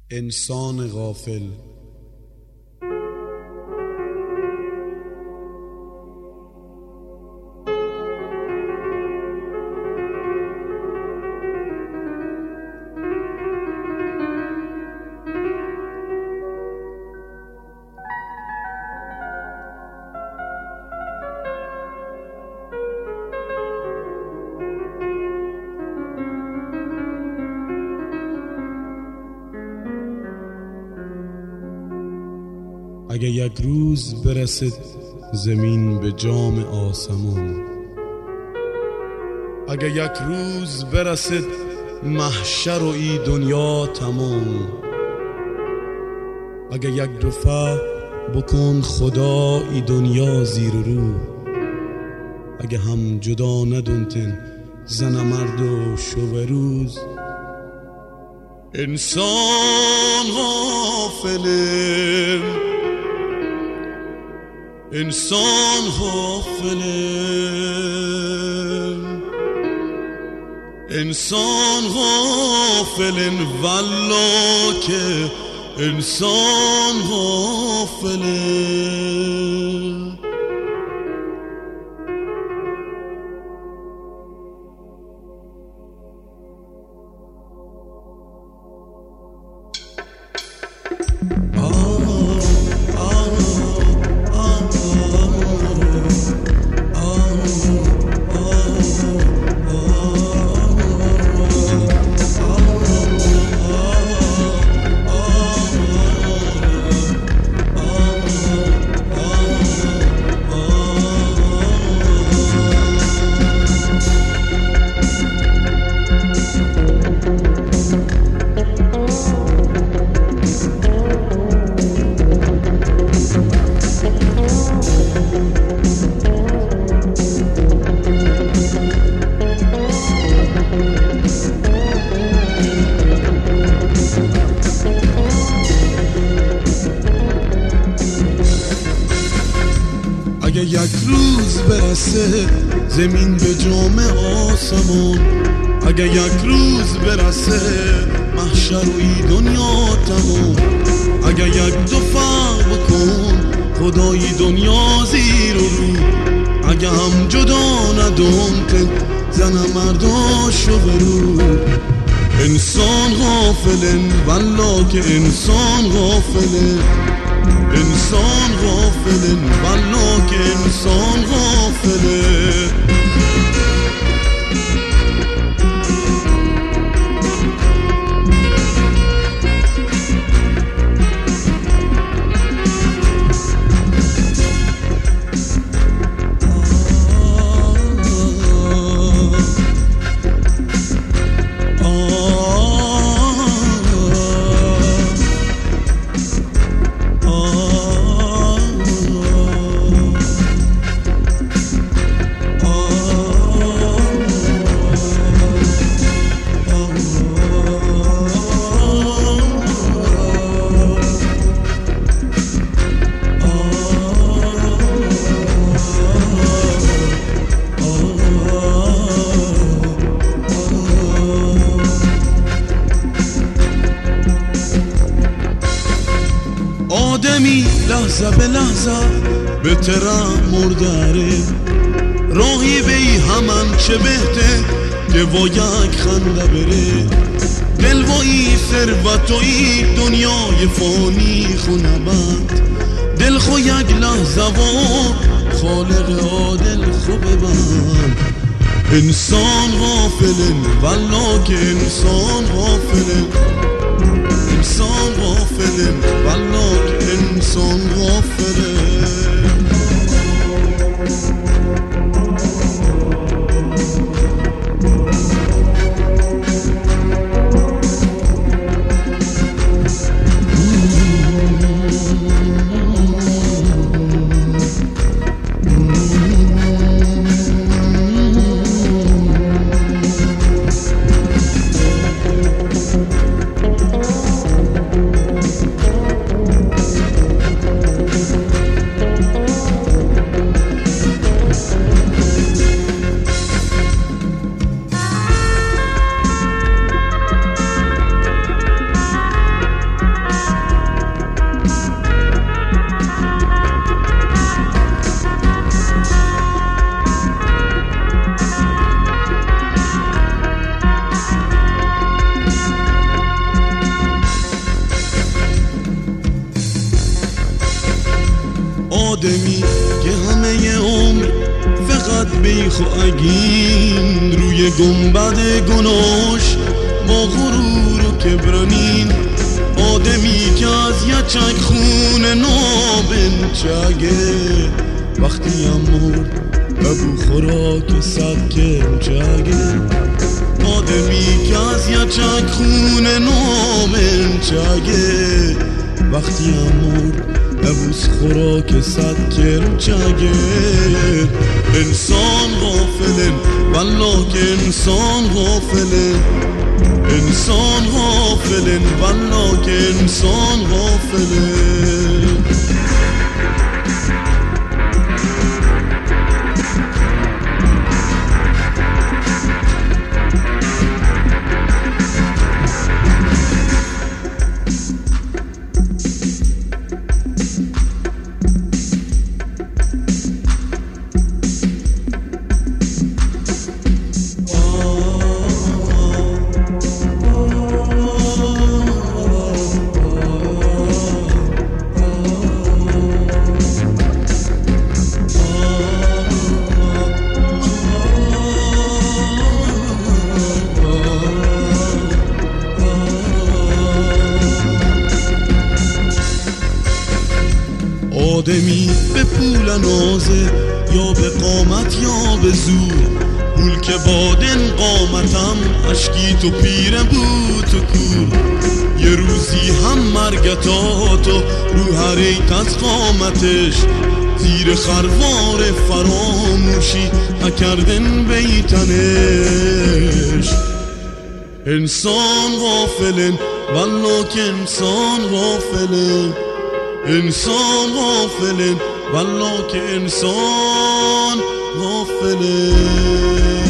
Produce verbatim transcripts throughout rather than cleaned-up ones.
انسان غافل. اگه یک روز برسد زمین به جام آسمان، اگه یک روز برسد محشر و ای دنیا تمام، اگه یک دفعه بکن خدا ای دنیا زیر رو، اگه هم جدا ندونتن زن مرد و شب روز. انسان غافلم، انسان غافلم، انسان غافلن والله که انسان غافلن. اگه یک روز برسه زمین به جام آسمان، اگه یک روز برسه محشر و ای دنیا تمام، اگه یک دفعه بکن خدای دنیا زیر و رو، اگه هم جدا ندونتن زن مرداشو برو. انسان غافلن والله که انسان غافلن، انسان غافلن والله که انسان غافلن. آدمی لحظه به لحظه به ترم مرداره، راهی بی همان چه بهته که با یک خنده بره. دل و ای ثروت و ای دنیای فانی خونه بند، دل خو یک لحظه و خالق عادل خو ببند. انسان غافلن والله که انسان غافلن، انسان غافلن والله که انسان غافلن. آدمی که همه عمر فقط بیخ و اگین روی گنبد گناهش با غرور و کبرانین. آدمی که از یچک خون نابنچگه وقتی هم مرد ابو خوراک صد کرچگه. آدمی که از یچک خون نابنچگه وقتی هم مرد ابوس خوراک صد کرچگه. انسان غافلن والله که انسان غافلن، انسان غافلن والله که انسان غافلن. آدمی به پول نازه یا به قامت یا به زور، پول که بادن قامتم اشکی تو پیره بود تو کور. یه روزی هم مرگتاتو رو هریت از قامتش زیر خروار فراموشی نکردن بیتنش. انسان غافلن والله که انسان غافلن، انسان غافلن والله که انسان غافلن.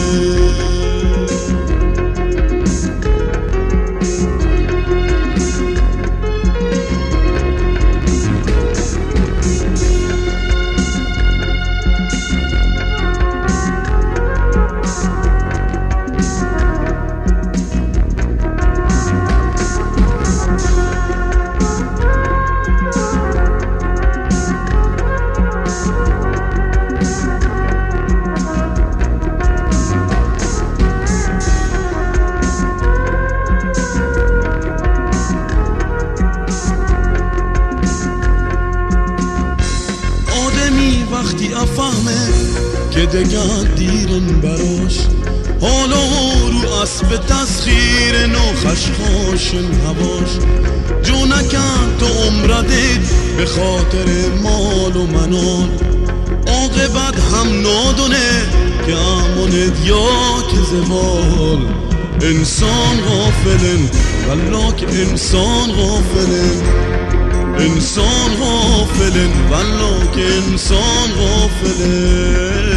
وقتی افهمه که دگر دیرن براش، حالا رو اسب تسخیر نو خشخاشن هواش. جو نکن تو عمرده به خاطر مال و منال، عاقبت هم نادونه که امانت یا که زوال. انسان غافلن والله که انسان غافلن، انسان غافلن والله که انسان غافلن.